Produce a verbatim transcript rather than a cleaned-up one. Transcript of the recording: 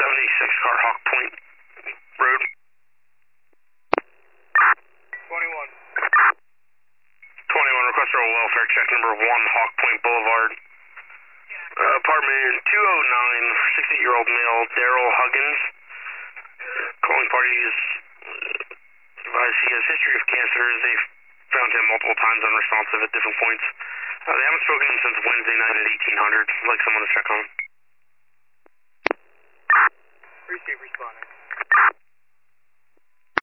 seventy-six car Hawk Point Road. twenty-one. twenty-one, request for a welfare check number one Hawk Point Boulevard. Uh, apartment two oh nine, sixty-eight-year-old male, Daryl Huggins. Calling parties advise he has history of cancer. They've found him multiple times unresponsive at different points. Uh, they haven't spoken to him since Wednesday night at eighteen hundred. I'd like someone to check on him. Appreciate responding.